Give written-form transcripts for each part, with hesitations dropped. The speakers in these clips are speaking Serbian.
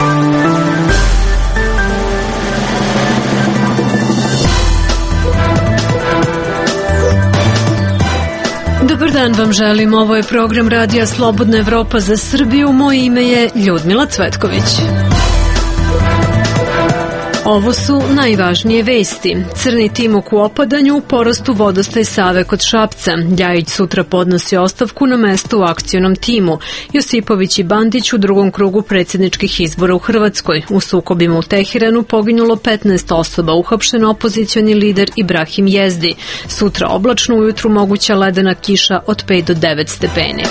Dobar dan vam želim, ovo je program Radija Slobodna Evropa za Srbiju, moje ime je Ljudmila Cvetković. Ovo su najvažnije vesti. Crni timok u opadanju, u porastu vodostaj Save kod Šapca. Ljajić sutra podnosi ostavku na mesto u akcionom timu. Josipović i Bandić u drugom krugu predsjedničkih izbora u Hrvatskoj. U sukobima u Teheranu poginulo 15 osoba, uhapšen opozicioni lider Ibrahim Jezdi. Sutra oblačno, ujutru moguća ledena kiša od 5 do 9 stepeni.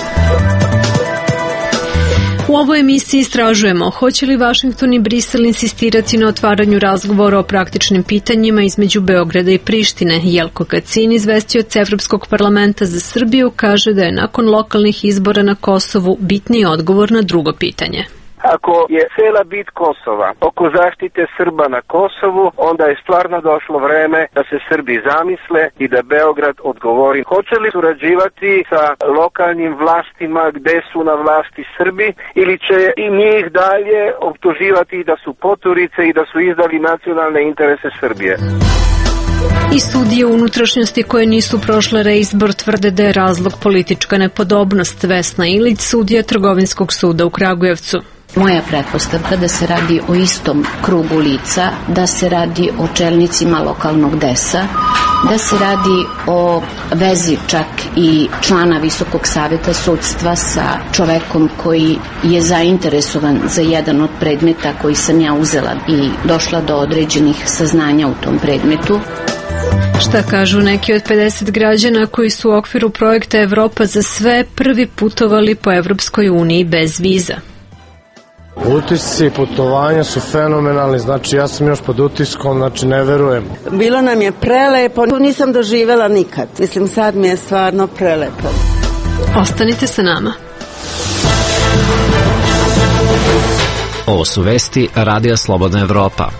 U ovoj emisiji istražujemo hoće li Vašington i Brisel insistirati na otvaranju razgovora o praktičnim pitanjima između Beograda i Prištine. Jelko Kacin, izvestioc Evropskog parlamenta za Srbiju, kaže da je nakon lokalnih izbora na Kosovu bitniji odgovor na drugo pitanje. Ako je cela bit Kosova oko zaštite Srba na Kosovu, onda je stvarno došlo vreme da se Srbi zamisle i da Beograd odgovori. Hoće li surađivati sa lokalnim vlastima gde su na vlasti Srbi ili će i njih dalje optuživati da su poturice i da su izdali nacionalne interese Srbije? I sudije unutrašnjosti koje nisu prošle reizbor tvrde da je razlog politička nepodobnost. Vesna Ilić, sudija Trgovinskog suda u Kragujevcu. Moja pretpostavka da se radi o istom krugu lica, da se radi o čelnicima lokalnog desa, da se radi o vezi čak i člana Visokog saveta sudstva sa čovekom koji je zainteresovan za jedan od predmeta koji sam ja uzela i došla do određenih saznanja u tom predmetu. Šta kažu neki od 50 građana koji su u okviru projekta Evropa za sve prvi putovali po Evropskoj uniji bez viza? Utisci putovanja su fenomenalni, znači ja sam još pod utiskom, znači ne verujem. Bilo nam je prelepo, nisam doživjela nikad. Mislim, sad mi je stvarno prelepo. Ostanite sa nama. Ovo su vesti Radija Slobodna Evropa.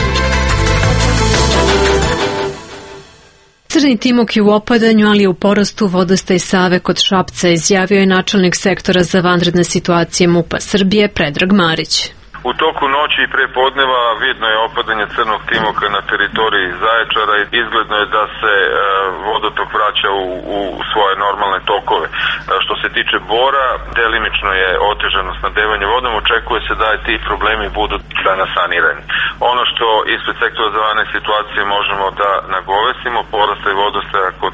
Crni timok je u opadanju, ali je u porastu vodostaj Save kod Šapca, izjavio je načelnik sektora za vanredne situacije MUP-a Srbije Predrag Marić. U toku noći i prepodneva vidno je opadanje crnog timoka na teritoriji Zaječara i izgledno je da se vodotok vraća u svoje normalne tokove. Što se tiče Bora, delimično je otežano snabdevanje vodom, očekuje se da ti problemi budu danas sanirani. Ono što ispred sektora za vanredne situacije možemo da nagovesimo, porastaj vodostaja kod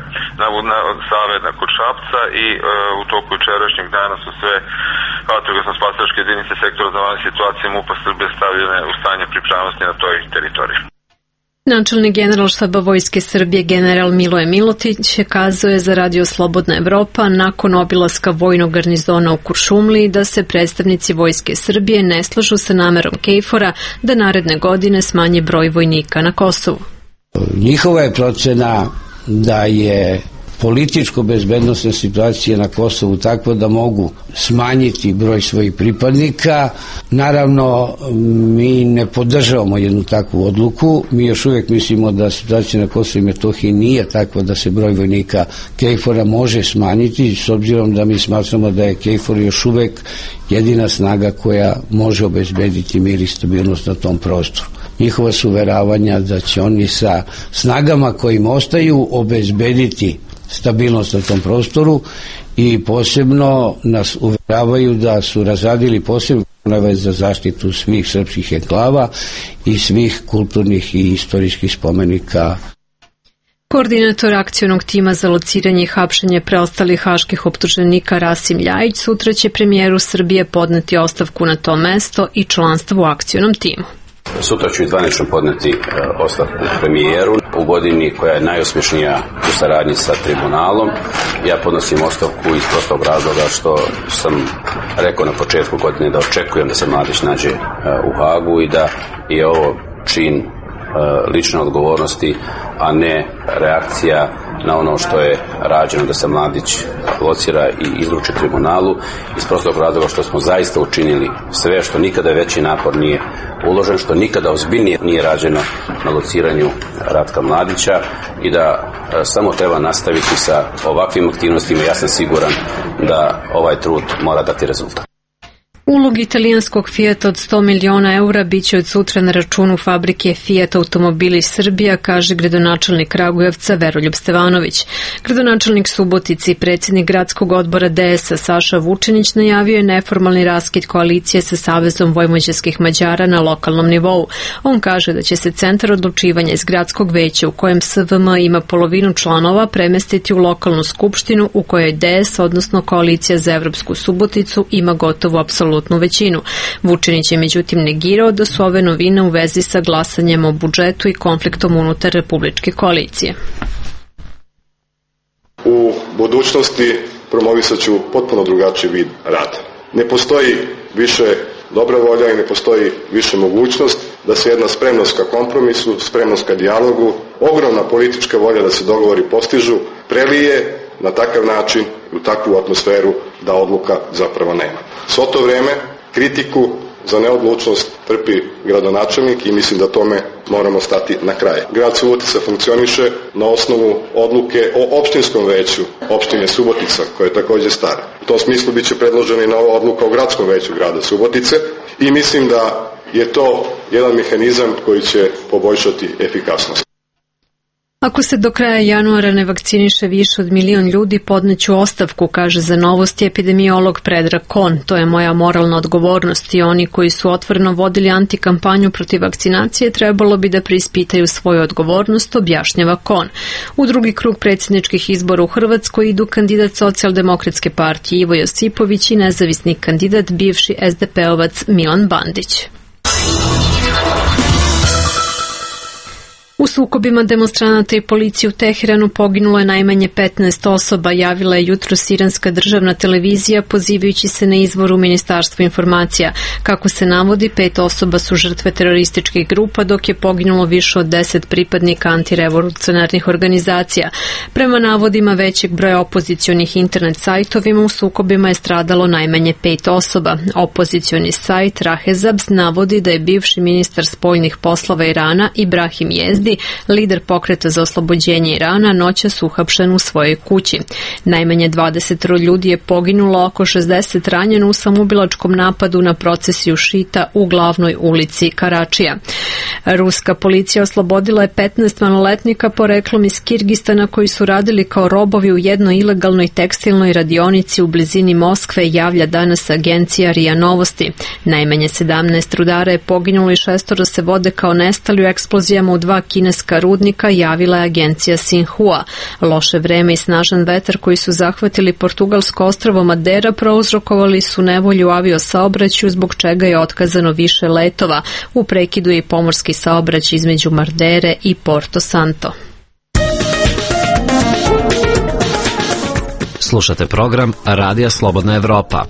Save kod Šapca i u toku jučerašnjeg dana su sve vatrogasno-spasilačke jedinice sektora za vanredne situacije MUP-a Srbije stavljene u stanje pripravnosti na toj teritoriji. Načelnik Generalštaba Vojske Srbije general Miloje Milotić kazuje za Radio Slobodna Evropa nakon obilaska vojnog garnizona u Kuršumliji da se predstavnici Vojske Srbije ne slažu sa namerom KFOR-a da naredne godine smanji broj vojnika na Kosovu. Njihova je procena da je političko-bezbednosna situacija na Kosovu takva da mogu smanjiti broj svojih pripadnika. Naravno, mi ne podržavamo jednu takvu odluku. Mi još uvijek mislimo da situacija na Kosovu i Metohiji nije takva da se broj vojnika KFOR-a može smanjiti, s obzirom da mi smatramo da je KFOR još uvijek jedina snaga koja može obezbediti mir i stabilnost na tom prostoru. Njihova su uveravanja da će oni sa snagama kojim ostaju obezbediti stabilnost na tom prostoru i posebno nas uveravaju da su razradili posebne planove za zaštitu svih srpskih enklava i svih kulturnih i istorijskih spomenika. Koordinator akcionog tima za lociranje i hapšenje preostalih haških optuženika Rasim Ljajić sutra će premijeru Srbije podneti ostavku na to mesto i članstvo u akcionom timu. Sutra ću i zvanično podneti ostavku premijeru u godini koja je najuspješnija u saradnji sa tribunalom. Ja podnosim ostavku iz prostog razloga što sam rekao na početku godine da očekujem da se Mladić nađe u Hagu i da je ovo čin lične odgovornosti, a ne reakcija na ono što je rađeno da se Mladić locira i izruči tribunalu, iz prostog razloga što smo zaista učinili sve, što nikada veći napor nije uložen, što nikada ozbiljnije nije rađeno na lociranju Ratka Mladića i da samo treba nastaviti sa ovakvim aktivnostima. Ja sam siguran da ovaj trud mora dati rezultat. Ulog italijanskog Fijata od 100 miliona eura biće od sutra na računu fabrike Fiat Automobili Srbija, kaže gradonačelnik Kragujevca Veroljub Stevanović. Gradonačelnik Subotice i predsjednik gradskog odbora DS-a Saša Vučinić najavio je neformalni raskid koalicije sa Savezom vojvođanskih Mađara na lokalnom nivou. On kaže da će se centar odlučivanja iz gradskog veća u kojem SVM ima polovinu članova premestiti u lokalnu skupštinu u kojoj DS, odnosno Koalicija za Evropsku Suboticu, ima gotovo apsolutnu većinu. Vučinić je međutim negirao da su ove novine u vezi sa glasanjem o budžetu i konfliktom unutar republičke koalicije. U budućnosti promovisat ću potpuno drugačiji vid rada. Ne postoji više dobra volja i ne postoji više mogućnost da se jedna spremnost ka kompromisu, spremnost ka dijalogu, ogromna politička volja da se dogovori postižu, prelije na takav način, u takvu atmosferu da odluka zapravo nema. Svo to vreme kritiku za neodlučnost trpi gradonačelnik i mislim da tome moramo stati na kraj. Grad Subotica funkcioniše na osnovu odluke o opštinskom veću opštine Subotica, koja je takođe stara. U tom smislu biće predložena i nova odluka o gradskom veću grada Subotice i mislim da je to jedan mehanizam koji će poboljšati efikasnost. Ako se do kraja januara ne vakciniše više od 1 milion ljudi, podneću ostavku, kaže za Novosti epidemiolog Predrag Kon. To je moja moralna odgovornost i oni koji su otvoreno vodili antikampanju protiv vakcinacije trebalo bi da preispitaju svoju odgovornost, objašnjava Kon. U drugi krug predsjedničkih izbora u Hrvatskoj idu kandidat Socijaldemokratske partije Ivo Josipović i nezavisni kandidat bivši SDP-ovac Milan Bandić. U sukobima demonstranata i policije u Teheranu poginulo je najmanje 15 osoba, javila je jutros iranska državna televizija pozivajući se na izvor u Ministarstvu informacija. Kako se navodi, 5 osoba su žrtve terorističkih grupa, dok je poginulo više od 10 pripadnika antirevolucionarnih organizacija. Prema navodima većeg broja opozicionih internet sajtovima u sukobima je stradalo najmanje 5 osoba. Opozicioni sajt Rahezabs navodi da je bivši ministar spoljnih poslova Irana Ibrahim Jezdi, lider pokreta za oslobođenje Irana, noćas uhapšen u svojoj kući. Najmanje 20 ljudi je poginulo, oko 60 ranjeno u samoubilačkom napadu na procesiju šita u glavnoj ulici Karačija. Ruska policija oslobodila je 15 maloletnika poreklom iz Kirgistana koji su radili kao robovi u jednoj ilegalnoj tekstilnoj radionici u blizini Moskve, javlja danas agencija RIA Novosti. Najmanje 17 rudara je poginulo i 6 se vode kao nestali u eksplozijama u 2 kineska rudnika, javila je agencija Sinhua. Loše vreme i snažan vetar koji su zahvatili portugalsko ostrvo Madera prouzrokovali su nevolju u aviosaobraćaju, zbog čega je otkazano više letova. U prekidu je i pomorski saobraćaj između Madere i Porto Santo. Slušate program Radija Slobodna Evropa.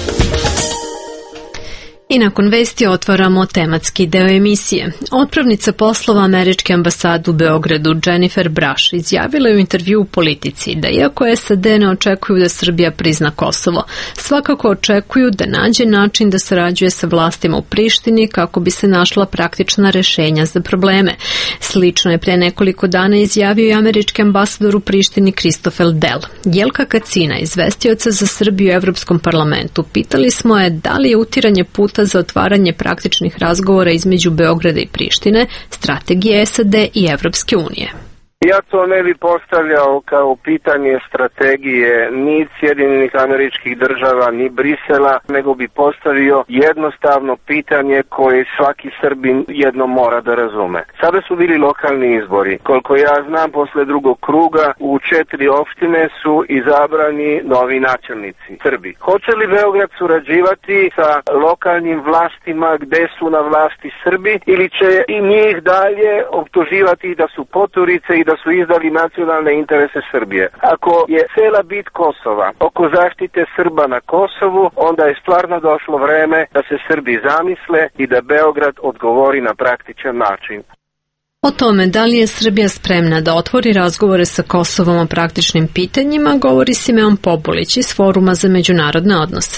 I nakon vesti otvaramo tematski deo emisije. Otpravnica poslova američke ambasade u Beogradu Jennifer Brash izjavila je u intervju u Politici da iako SAD ne očekuju da Srbija prizna Kosovo, svakako očekuju da nađe način da sarađuje sa vlastima u Prištini kako bi se našla praktična rešenja za probleme. Slično je pre nekoliko dana izjavio i američki ambasador u Prištini Christopher Dell. Jelka Kacina, izvestioca za Srbiju u Evropskom parlamentu, pitali smo je da li je utiranje puta za otvaranje praktičnih razgovora između Beograda i Prištine strategije SAD i Evropske unije. Ja to ne bi postavljao kao pitanje strategije ni Sjedinjenih Američkih Država, ni Brisela, nego bi postavio jednostavno pitanje koje svaki Srbin jedno mora da razume. Sada su bili lokalni izbori. Koliko ja znam, posle drugog kruga u 4 opštine su izabrani novi načelnici Srbi. Hoće li Beograd surađivati sa lokalnim vlastima gde su na vlasti Srbi ili će i njih dalje optuživati da su poturice i da su izdali nacionalne interese Srbije? Ako je cela bit Kosova oko zaštite Srba na Kosovu, onda je stvarno došlo vreme da se Srbi zamisle i da Beograd odgovori na praktičan način. O tome da li je Srbija spremna da otvori razgovore sa Kosovom o praktičnim pitanjima govori Simeon Popolić iz Foruma za međunarodne odnose.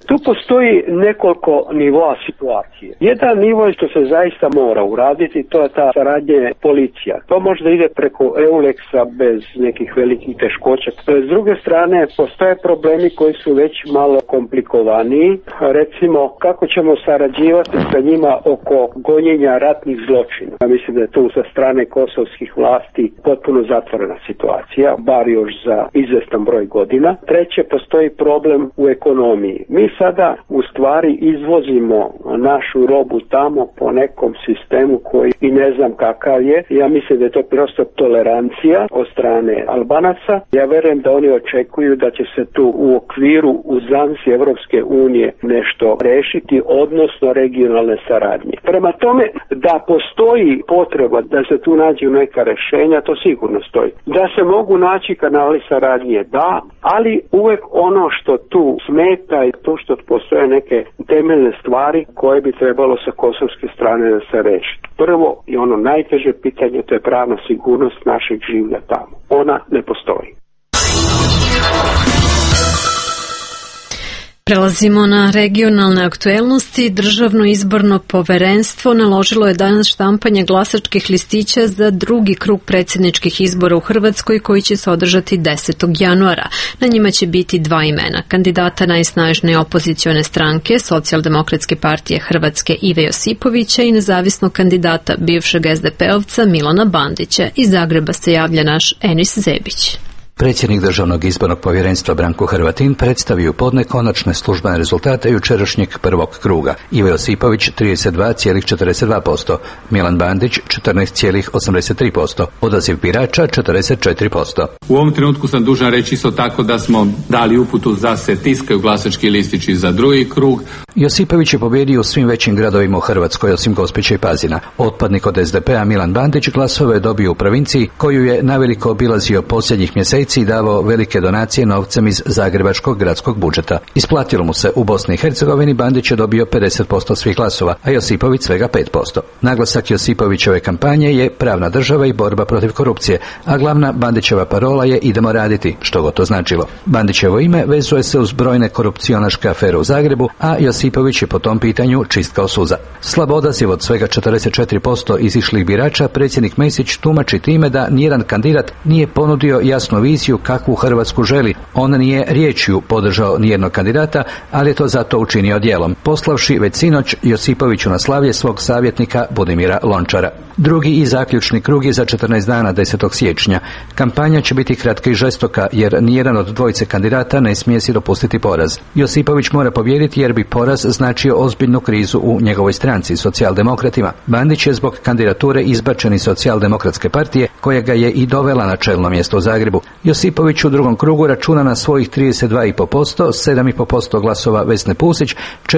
Tu postoji nekoliko nivoa situacije. Jedan nivo je što se zaista mora uraditi, to je ta saradnja policija. To možda ide preko EULEX-a bez nekih velikih teškoća. S druge strane, postoje problemi koji su već malo komplikovaniji. Recimo, kako ćemo sarađivati sa njima oko gonjenja ratnih zločina. Ja mislim da je tu sa strane kosovskih vlasti potpuno zatvorena situacija, bar još za izvestan broj godina. Treće, postoji problem u ekonomiji. Mi sada u stvari izvozimo našu robu tamo po nekom sistemu koji i ne znam kakav je. Ja mislim da je to prosto tolerancija od strane Albanaca. Ja verujem da oni očekuju da će se tu u okviru uzanci Evropske unije nešto rešiti, odnosno regionalne saradnje. Prema tome, da postoji potreba da se tu nađu neka rešenja, to sigurno stoji. Da se mogu naći kanali saradnje, da, ali uvek ono što tu smeta je to što postoje neke temeljne stvari koje bi trebalo sa kosovske strane da se reši. Prvo i ono najteže pitanje, to je pravna sigurnost našeg življa tamo. Ona ne postoji. Prelazimo na regionalne aktuelnosti. Državno izborno poverenstvo naložilo je danas štampanje glasačkih listića za drugi krug predsjedničkih izbora u Hrvatskoj koji će se održati 10. januara. Na njima će biti dva imena. Kandidata najsnažnije opozicione stranke, Socijaldemokratske partije Hrvatske Ive Josipovića i nezavisnog kandidata bivšeg SDP-ovca Milana Bandića. Iz Zagreba se javlja naš Enis Zebić. Predsjednik Državnog izbornog povjerenstva Branko Hrvatin predstavio podne konačne službene rezultate jučerašnjeg prvog kruga. Ivo Josipović 32,42%, Milan Bandić 14,83%, odaziv birača 44%. U ovom trenutku sam dužan reći isto tako da smo dali uputu da se tiskaju glasački listići za drugi krug. Josipović je pobjedio u svim većim gradovima u Hrvatskoj osim Gospića i Pazina. Otpadnik od SDP-a Milan Bandić glasove je dobio u provinciji koju je naveliko obilazio posljednjih mjeseci i davao velike donacije novcem iz zagrebačkog gradskog budžeta. Isplatilo mu se. U Bosni i Hercegovini Bandić je dobio 50% svih glasova, a Josipović svega 5%. Naglasak Josipovićeve kampanje je pravna država i borba protiv korupcije, a glavna Bandićeva parola je idemo raditi, što god to značilo. Bandićevo ime vezuje se uz brojne korupcionaške afere u Zagrebu, a Josipović je po tom pitanju čist kao suza. Slab odaziv od svega 44% izišlih birača predsjednik Mesić tumači time da nijedan kandidat nije ponudio jasnu viziju kakvu Hrvatsku želi. On nije riječju podržao nijednog kandidata, ali je to zato učinio djelom, poslavši već sinoć Josipoviću na slavlje svog savjetnika Budimira Lončara. Drugi i zaključni krug je za 14 dana 10. siječnja. Kampanja će biti kratka i žestoka jer nijedan od dvojice kandidata ne smije si dopustiti poraz. Josipović mora pobijediti jer bi poraz značio ozbiljnu krizu u njegovoj stranci, Socijaldemokratima. Bandić je zbog kandidature izbačen iz Socijaldemokratske partije koja ga je i dovela na čelno mjesto u Zagrebu. Josipović u drugom krugu računa na svojih 32,5%, 7,5% glasova Vesne Pusić,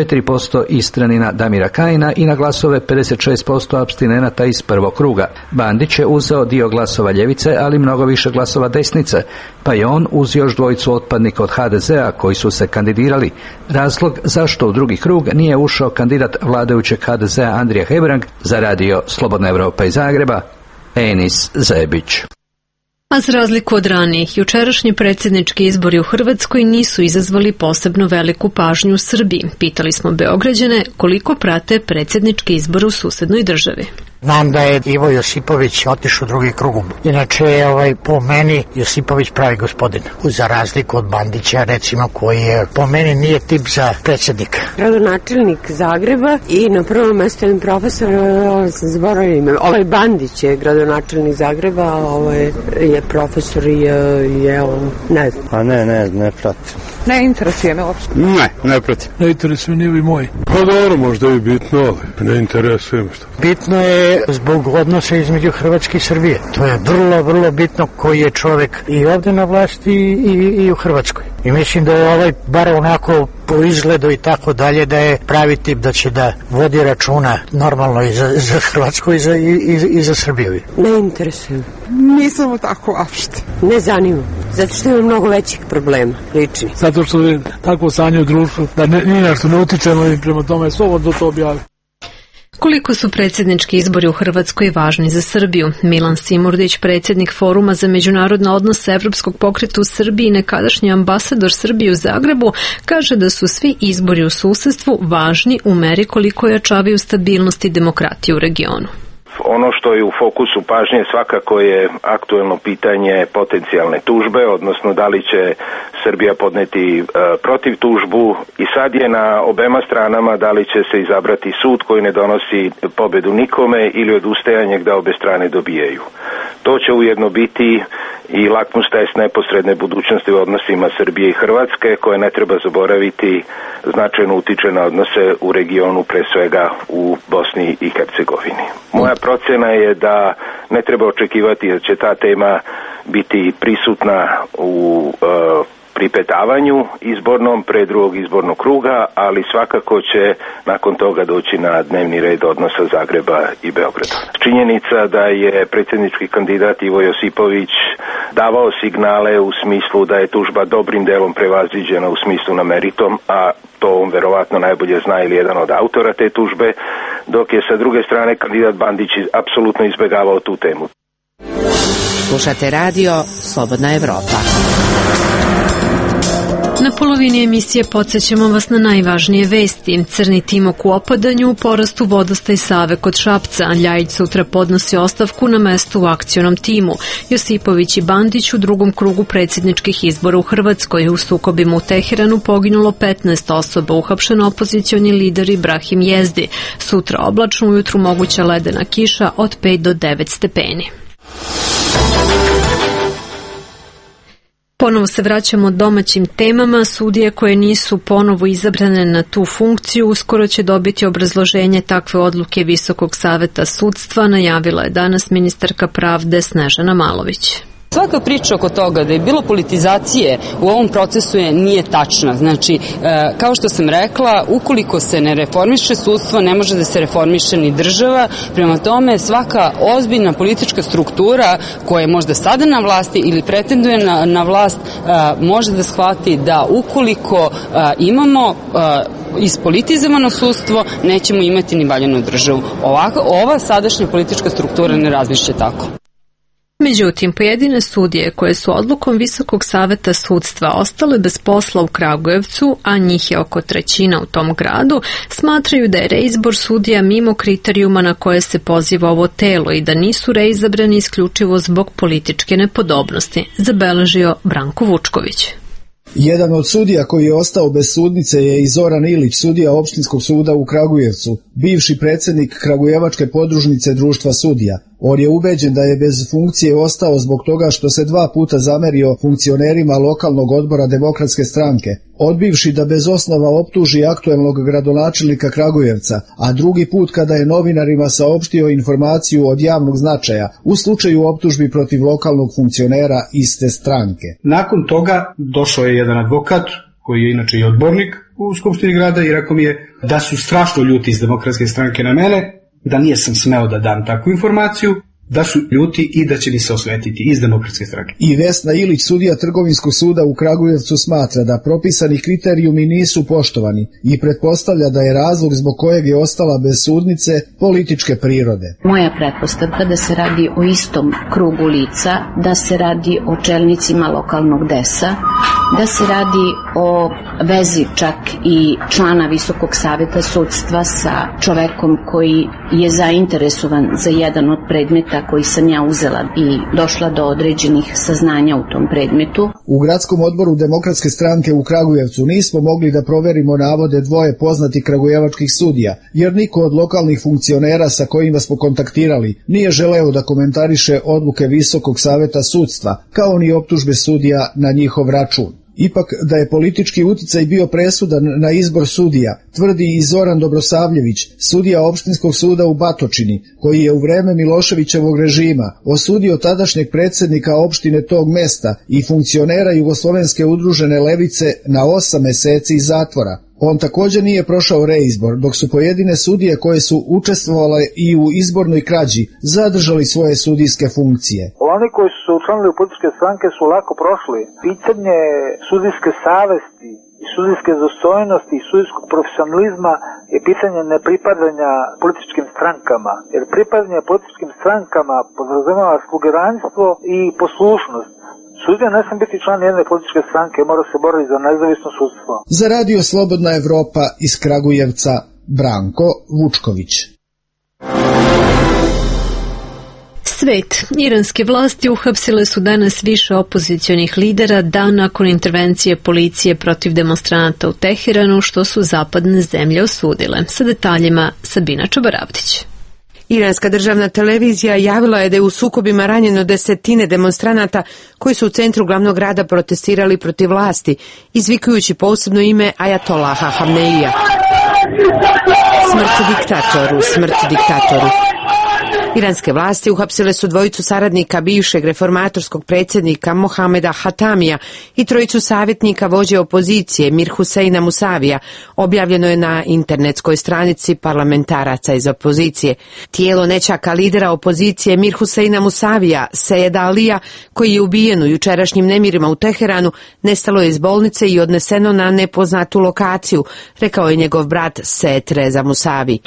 4% Istranina Damira Kajina i na glasove 56% apstinenata iz prvog kruga. Bandić je uzeo dio glasova ljevice, ali mnogo više glasova desnice, pa je on uz još dvojicu otpadnika od HDZ-a koji su se kandidirali. Razlog zašto u drugi krug nije ušao kandidat vladajućeg HDZ-a Andrija Hebrang za radio Slobodna Evropa iz Zagreba, Enis Zebić. A za razliku od ranijih, jučerašnji predsjednički izbori u Hrvatskoj nisu izazvali posebno veliku pažnju u Srbiji. Pitali smo Beograđane koliko prate predsjednički izbor u susednoj državi. Znam da je Ivo Josipović otišao u drugi krug. Inače je po meni Josipović pravi gospodin. Za razliku od Bandića, recimo, koji je po meni nije tip za predsjednika. Gradonačelnik Zagreba i na prvom mjestu je profesor, zaboravio ime. Bandić je gradonačelnik Zagreba, je profesor i je on, ne znam. A ne pratim. Ne interesuje me uopšte. Ne pratim. Ne interesuje ni vi moji. Pa dobro, možda je bitno, ali ne interesuje me što. Bitno je zbog odnosa između Hrvatske i Srbije. To je vrlo, vrlo bitno koji je čovjek i ovdje na vlasti i u Hrvatskoj. I mislim da je bar onako po izgledu i tako dalje, da je pravi tip da će da vodi računa normalno i za Hrvatsku i za Srbiju. Ne interesuje. Nisam tako uopšte. Ne zanima. Zato što ima mnogo većih problema, lični. Zato što je tako stanje u društvu da ni na što ne utičemo i prema tome slobodno to objavi. Koliko su predsjednički izbori u Hrvatskoj važni za Srbiju? Milan Simurdić, predsjednik Foruma za međunarodne odnose Evropskog pokreta u Srbiji i nekadašnji ambasador Srbije u Zagrebu, kaže da su svi izbori u susedstvu važni u meri koliko jačavaju stabilnost i demokratiju u regionu. Ono što je u fokusu pažnje svakako je aktuelno pitanje potencijalne tužbe, odnosno da li će Srbija podneti protiv tužbu i sad je na obema stranama da li će se izabrati sud koji ne donosi pobedu nikome ili odustajanje da obe strane dobijaju. To će ujedno biti i lakmus test neposredne budućnosti u odnosima Srbije i Hrvatske, koje ne treba zaboraviti značajno utiče na odnose u regionu, pre svega u Bosni i Hercegovini. Moja procena je da ne treba očekivati da će ta tema biti prisutna u pripetavanju izbornom pre drugog izbornog kruga, ali svakako će nakon toga doći na dnevni red odnosa Zagreba i Beograda. Činjenica da je predsjednički kandidat Ivo Josipović davao signale u smislu da je tužba dobrim delom prevaziđena u smislu na meritom, a to on verovatno najbolje zna ili jedan od autora te tužbe, dok je sa druge strane kandidat Bandić apsolutno izbegavao tu temu. Slušate radio Slobodna Evropa. Na polovini emisije podsjećamo vas na najvažnije vesti. Crni timok u opadanju, u porastu vodostaj Save kod Šapca. Ljajić sutra podnosi ostavku na mesto u akcionom timu. Josipović i Bandić u drugom krugu predsjedničkih izbora u Hrvatskoj. U sukobima u Teheranu poginulo 15 osoba, uhapšen opozicioni lider Ibrahim Jezdi. Sutra oblačno, ujutru moguća ledena kiša od 5 do 9 stepeni. Ponovo se vraćamo domaćim temama. Sudije koje nisu ponovo izabrane na tu funkciju uskoro će dobiti obrazloženje takve odluke Visokog saveta sudstva, najavila je danas ministarka pravde Snežana Malović. Svaka priča oko toga da je bilo politizacije u ovom procesu nije tačna. Znači, kao što sam rekla, ukoliko se ne reformiše sudstvo, ne može da se reformiše ni država. Prema tome, svaka ozbiljna politička struktura koja je možda sada na vlasti ili pretenduje na vlast, može da shvati da ukoliko imamo ispolitizovano sudstvo, nećemo imati ni valjanu državu. Ova sadašnja politička struktura ne razmišlja tako. Međutim, pojedine sudije koje su odlukom Visokog saveta sudstva ostale bez posla u Kragujevcu, a njih je oko trećina u tom gradu, smatraju da je reizbor sudija mimo kriterijuma na koje se poziva ovo telo i da nisu reizabrani isključivo zbog političke nepodobnosti, zabeležio Branko Vučković. Jedan od sudija koji je ostao bez sudnice je i Zoran Ilić, sudija Opštinskog suda u Kragujevcu, bivši predsjednik Kragujevačke podružnice Društva sudija. On je ubeđen da je bez funkcije ostao zbog toga što se 2 puta zamerio funkcionerima lokalnog odbora Demokratske stranke, odbivši da bez osnova optuži aktuelnog gradonačelnika Kragujevca, a drugi put kada je novinarima saopštio informaciju od javnog značaja u slučaju optužbi protiv lokalnog funkcionera iste stranke. Nakon toga došao je jedan advokat, koji je inače i odbornik u Skupštini grada, i rekao mi je da su strašno ljuti iz Demokratske stranke na mene, da nisam smeo da dam takvu informaciju, da su ljuti i da će mi se osvetiti iz Demokratske stranke. I Vesna Ilić, sudija Trgovinskog suda u Kragujevcu, smatra da propisani kriterijumi nisu poštovani i pretpostavlja da je razlog zbog kojeg je ostala bez sudnice političke prirode. Moja pretpostavka da se radi o istom krugu lica, da se radi o čelnicima lokalnog desa, da se radi o vezi čak i člana Visokog saveta sudstva sa čovekom koji je zainteresovan za jedan od predmeta koji sam ja uzela i došla do određenih saznanja u tom predmetu. U gradskom odboru Demokratske stranke u Kragujevcu nismo mogli da proverimo navode 2 poznatih kragujevačkih sudija, jer niko od lokalnih funkcionera sa kojima smo kontaktirali nije želeo da komentariše odluke Visokog saveta sudstva, kao ni optužbe sudija na njihov račun. Ipak da je politički uticaj bio presudan na izbor sudija, tvrdi i Zoran Dobrosavljević, sudija Opštinskog suda u Batočini, koji je u vreme Miloševićevog režima osudio tadašnjeg predsjednika opštine tog mesta i funkcionera Jugoslovenske udružene levice na 8 meseci zatvora. On također nije prošao reizbor, dok su pojedine sudije koje su učestvovale i u izbornoj krađi zadržali svoje sudijske funkcije. Oni koji su se učlanili u političke stranke su lako prošli. Pitanje sudijske savesti i sudijske dostojnosti i sudijskog profesionalizma je pitanje nepripadanja političkim strankama. Jer pripadanje političkim strankama podrazumeva slugeranstvo i poslušnost. Sudija ne smije biti član jedne političke stranke, mora se boriti za nezavisno sudstvo. Za Radio Slobodna Evropa iz Kragujevca, Branko Vučković. Svet. Iranske vlasti uhapsile su danas više opozicionih lidera dan nakon intervencije policije protiv demonstranata u Teheranu, što su zapadne zemlje osudile. Sa detaljima Sabina Čobaravdić. Iranska državna televizija javila je da je u sukobima ranjeno desetine demonstranata koji su u centru glavnog grada protestirali protiv vlasti, izvikujući posebno ime Ajatolaha Hamneija. Smrt diktatoru, smrt diktatoru. Iranske vlasti uhapsile su dvojicu saradnika bivšeg reformatorskog predsjednika Mohameda Hatamija i trojicu savjetnika vođe opozicije Mir Huseina Musavija, objavljeno je na internetskoj stranici parlamentaraca iz opozicije. Tijelo nećaka lidera opozicije Mir Huseina Musavija, Sejeda Alija, koji je ubijen u jučerašnjim nemirima u Teheranu, nestalo je iz bolnice i odneseno na nepoznatu lokaciju, rekao je njegov brat Sejed Reza Musavi.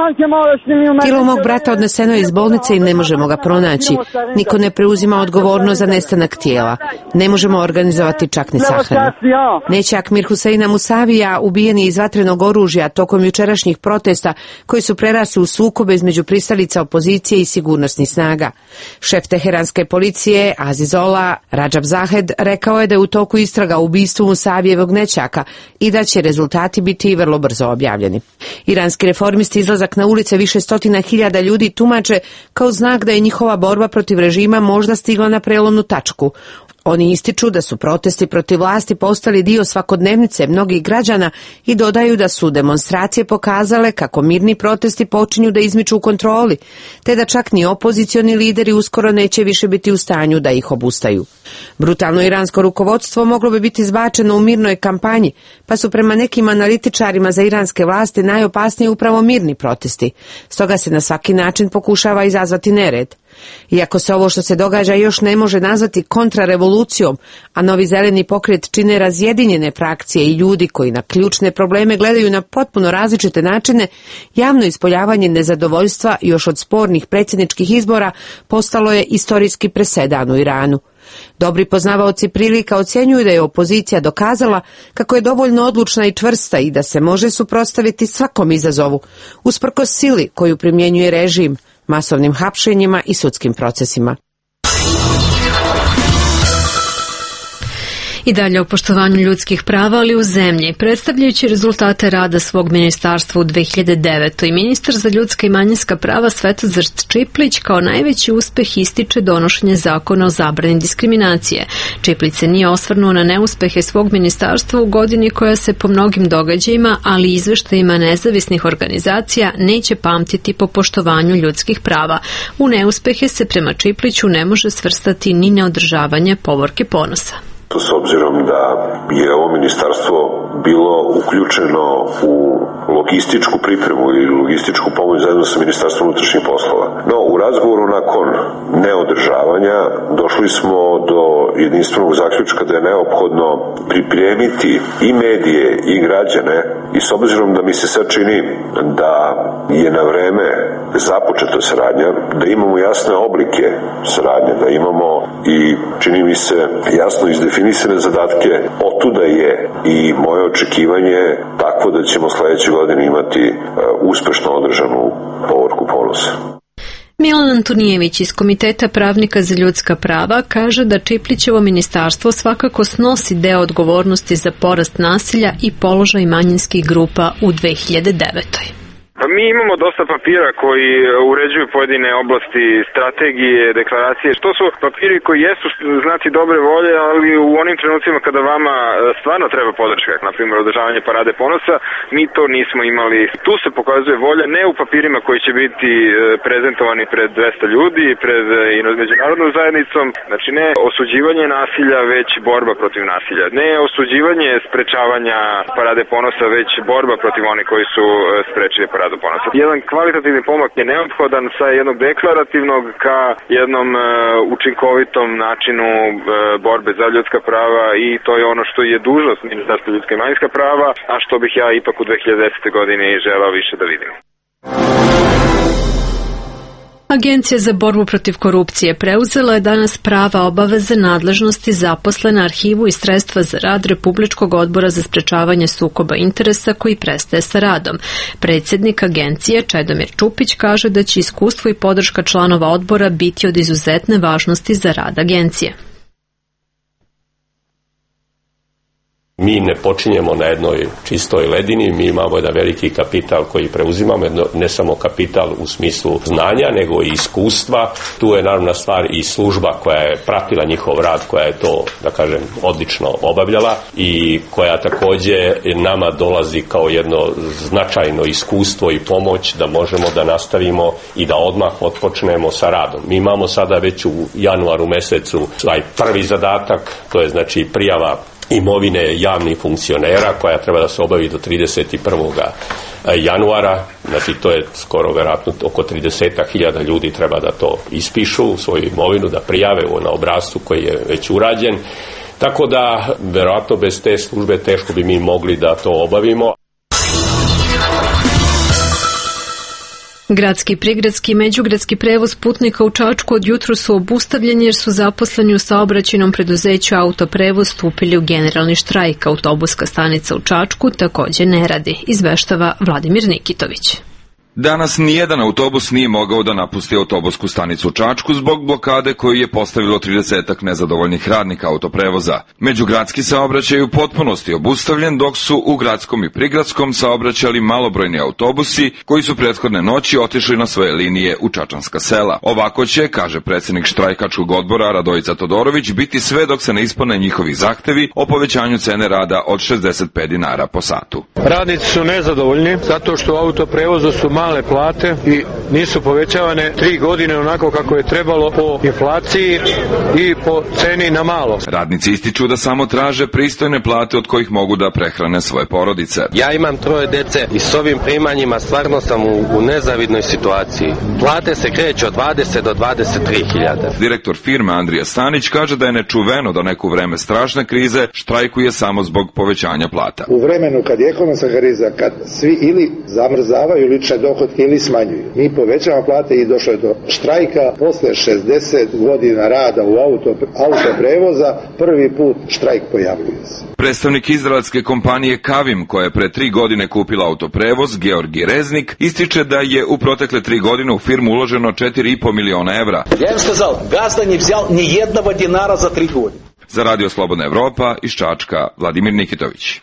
Tijelo mog brata odneseno je iz bolnice i ne možemo ga pronaći. Niko ne preuzima odgovornost za nestanak tijela. Ne možemo organizovati čak ni sahranu. Nećak Mir Huseina Musavija ubijen je iz vatrenog oružja tokom jučerašnjih protesta koji su prerasli u sukobe između pristalica opozicije i sigurnosnih snaga. Šef teheranske policije Azizola Radžab Zahed rekao je da je u toku istraga o ubistvu Musavijevog nećaka i da će rezultati biti vrlo brzo objavljeni. Iranski reformisti izlazak na ulice više stotina hiljada ljudi tumače kao znak da je njihova borba protiv režima možda stigla na prelomnu tačku. Oni ističu da su protesti protiv vlasti postali dio svakodnevnice mnogih građana i dodaju da su demonstracije pokazale kako mirni protesti počinju da izmiču kontroli, te da čak ni opozicioni lideri uskoro neće više biti u stanju da ih obustaju. Brutalno iransko rukovodstvo moglo bi biti zbačeno u mirnoj kampanji, pa su prema nekim analitičarima za iranske vlasti najopasniji upravo mirni protesti. Stoga se na svaki način pokušava izazvati nered. Iako se ovo što se događa još ne može nazvati kontrarevolucijom, a Novi zeleni pokret čine razjedinjene frakcije i ljudi koji na ključne probleme gledaju na potpuno različite načine, javno ispoljavanje nezadovoljstva još od spornih predsjedničkih izbora postalo je istorijski presedan u Iranu. Dobri poznavaoci prilika ocjenjuju da je opozicija dokazala kako je dovoljno odlučna i čvrsta i da se može suprotstaviti svakom izazovu, usprkos sili koju primjenjuje režim, masovnim hapšenjima i sudskim procesima. I dalje o poštovanju ljudskih prava, ali u zemlji. Predstavljajući rezultate rada svog ministarstva u 2009. ministar za ljudska i manjinska prava Svetozar Čiplić kao najveći uspeh ističe donošenje zakona o zabrani diskriminacije. Čiplić se nije osvrnuo na neuspehe svog ministarstva u godini koja se po mnogim događajima, ali i izveštajima nezavisnih organizacija neće pamtiti po poštovanju ljudskih prava. U neuspehe se prema Čipliću ne može svrstati ni neodržavanje Povorke Ponosa. S obzirom da je ovo ministarstvo bilo uključeno u logističku pripremu i logističku pomoć zajedno sa Ministarstvom unutrašnjih poslova. No, u razgovoru nakon neodržavanja došli smo do jedinstvenog zaključka da je neophodno pripremiti i medije i građane i s obzirom da mi se sad čini da je na vreme započeta saradnja, da imamo jasne oblike saradnje, da imamo i čini mi se jasno izdefinisane zadatke, otuda je i moje očekivanje tako da ćemo sledeće godine imati uspešno održanu Povorku Ponosa. Milan Antonijević iz Komiteta pravnika za ljudska prava kaže da Čiplićevo ministarstvo svakako snosi deo odgovornosti za porast nasilja i položaj manjinskih grupa u 2009. Pa mi imamo dosta papira koji uređuju pojedine oblasti, strategije, deklaracije. To su papiri koji jesu znaci dobre volje, ali u onim trenucima kada vama stvarno treba podrška, na primjer održavanje Parade Ponosa, mi to nismo imali. Tu se pokazuje volja ne u papirima koji će biti prezentovani pred 200 ljudi, pred međunarodnom zajednicom, znači ne osuđivanje nasilja, već borba protiv nasilja. Ne osuđivanje sprečavanja Parade Ponosa, već borba protiv onih koji su sprečili Parade rada ponosan. Jedan kvalitativni pomak je neophodan sa jednog deklarativnog ka jednom učinkovitom načinu borbe za ljudska prava i to je ono što je dužnost Ministarstva ljudska i manjinska prava, a što bih ja ipak u 2010. godini želao više da vidim. Agencija za borbu protiv korupcije preuzela je danas prava obaveze nadležnosti zaposlene arhivu i sredstva za rad Republičkog odbora za sprečavanje sukoba interesa koji prestaje sa radom. Predsjednik agencije Čedomir Čupić kaže da će iskustvo i podrška članova odbora biti od izuzetne važnosti za rad agencije. Mi ne počinjemo na jednoj čistoj ledini, mi imamo jedan veliki kapital koji preuzimamo, ne samo kapital u smislu znanja, nego i iskustva. Tu je naravno stvar i služba koja je pratila njihov rad, koja je to, da kažem, odlično obavljala i koja također nama dolazi kao jedno značajno iskustvo i pomoć da možemo da nastavimo i da odmah otpočnemo sa radom. Mi imamo sada već u januaru mesecu taj prvi zadatak, to je znači prijava imovine javnih funkcionera koja treba da se obavi do 31. januara, znači to je skoro vjerojatno oko 30.000 ljudi treba da to ispišu u svoju imovinu, da prijave na obrascu koji je već urađen, tako da vjerojatno bez te službe teško bi mi mogli da to obavimo. Gradski, prigradski i međugradski prevoz putnika u Čačku od jutru su obustavljeni jer su zaposleni u saobraćajnom preduzeću Autoprevoz stupili u generalni štrajk. Autobuska stanica u Čačku također ne radi, izveštava Vladimir Nikitović. Danas nijedan autobus nije mogao da napusti autobusku stanicu u Čačku zbog blokade koju je postavilo 30 nezadovoljnih radnika autoprevoza. Međugradski saobraćaj u potpunosti obustavljen, dok su u gradskom i prigradskom saobraćali malobrojni autobusi koji su prethodne noći otišli na svoje linije u čačanska sela. Ovako će, kaže predsjednik štrajkačkog odbora Radojica Todorović, biti sve dok se ne ispune njihovi zahtevi o povećanju cene rada od 65 dinara po satu. Radnici su nezadovoljni zato što u autoprevozu su male plate i nisu povećavane 3 godine onako kako je trebalo po inflaciji i po ceni na malo. Radnici ističu da samo traže pristojne plate od kojih mogu da prehrane svoje porodice. Ja imam 3 dece i s ovim primanjima stvarno sam u nezavidnoj situaciji. Plate se kreću od 20 do 23.000. Direktor firme Andrija Stanić kaže da je nečuveno da neku vreme strašne krize štrajkuje samo zbog povećanja plata. U vremenu kad je ekonomska kriza, kad svi ili zamrzavaju lične dohotke ili smanjuju, mi povećamo plate i došlo je do štrajka. Posle 60 godina rada u autoprevoza prvi put štrajk pojavljuje se. Predstavnik izraelske kompanije Kavim, koja je pre 3 godine kupila autoprevoz, Georgi Reznik, ističe da je u protekle 3 godine u firmu uloženo 4,5 miliona evra. Ja im skazal, gazda ne vzal ni jednog dinara za 3 godine. Za Radio Slobodna Evropa iz Čačka, Vladimir Nikitović.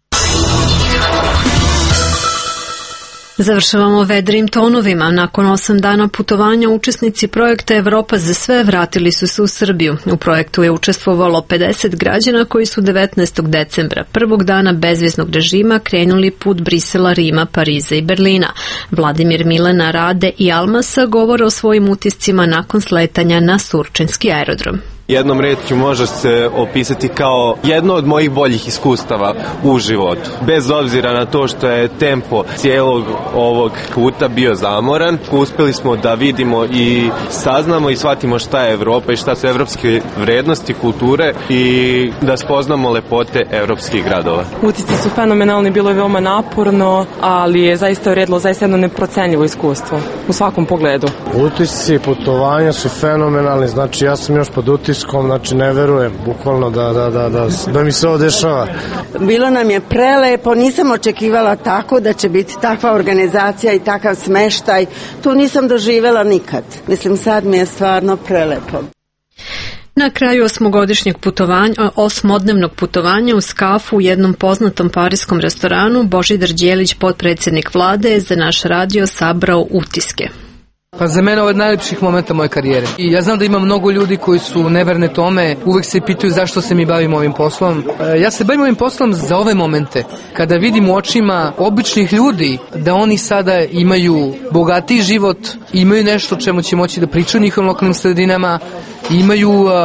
Završavamo vedrim tonovima. Nakon 8 dana putovanja učesnici projekta Evropa za sve vratili su se u Srbiju. U projektu je učestvovalo 50 građana koji su 19. decembra, prvog dana bezviznog režima, krenuli put Brisela, Rima, Pariza i Berlina. Vladimir, Milena, Rade i Almasa govore o svojim utiscima nakon sletanja na Surčinski aerodrom. Jednom rečju može se opisati kao jedno od mojih boljih iskustava u životu. Bez obzira na to što je tempo cijelog ovog puta bio zamoran, uspjeli smo da vidimo i saznamo i shvatimo šta je Evropa i šta su evropske vrednosti, kulture i da spoznamo lepote evropskih gradova. Utisci su fenomenalni, bilo je veoma naporno, ali je zaista vredilo zaista jedno neprocenljivo iskustvo u svakom pogledu. Utisci putovanja su fenomenalni, znači ja sam još pod utiskom, znači ne verujem, bukvalno da mi se ovo dešava. Bilo nam je prelepo, nisam očekivala tako da će biti takva organizacija i takav smeštaj. To nisam doživjela nikad. Mislim, sad mi je stvarno prelepo. Na kraju osmodnevnog putovanja uz kafu u jednom poznatom pariskom restoranu Božidar Đelić, potpredsjednik vlade, je za naš radio sabrao utiske. Pa za mene ovo je od najlepših momenta moje karijere. I ja znam da ima mnogo ljudi koji su neverne tome, uvek se pitaju zašto se mi bavimo ovim poslom. Ja se bavim ovim poslom za ove momente, kada vidim u očima običnih ljudi da oni sada imaju bogatiji život, imaju nešto o čemu će moći da pričaju u njihovim lokalnim sredinama, imaju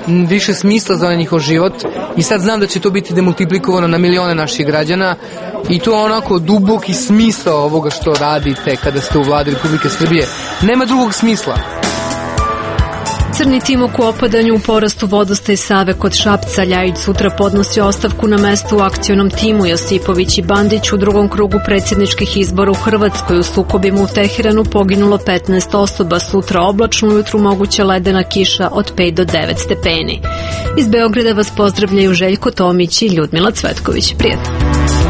više smisla za njihov život i sad znam da će to biti demultiplikovano na milione naših građana i to je onako duboki smisao ovoga što radite kada ste u vladi Republike Srbije. Nema drugog smisla. Crni Timok u opadanju, u porastu vodostaj Save kod Šapca. Ljajić sutra podnosi ostavku na mesto u akcionom timu. Josipović i Bandić u drugom krugu predsjedničkih izbora u Hrvatskoj. U sukobima u Teheranu poginulo 15 osoba. Sutra oblačno, ujutru moguća ledena kiša od 5 do 9 stepeni. Iz Beograda vas pozdravljaju Željko Tomić i Ljudmila Cvetković. Prijatno.